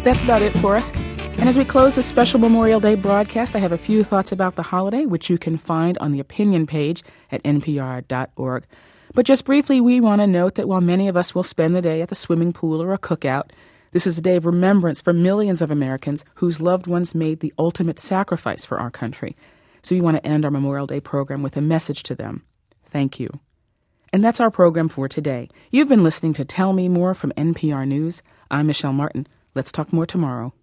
That's about it for us. And as we close this special Memorial Day broadcast, I have a few thoughts about the holiday, which you can find on the opinion page at npr.org. But just briefly, we want to note that while many of us will spend the day at the swimming pool or a cookout, this is a day of remembrance for millions of Americans whose loved ones made the ultimate sacrifice for our country. So we want to end our Memorial Day program with a message to them. Thank you. And that's our program for today. You've been listening to Tell Me More from NPR News. I'm Michelle Martin. Let's talk more tomorrow.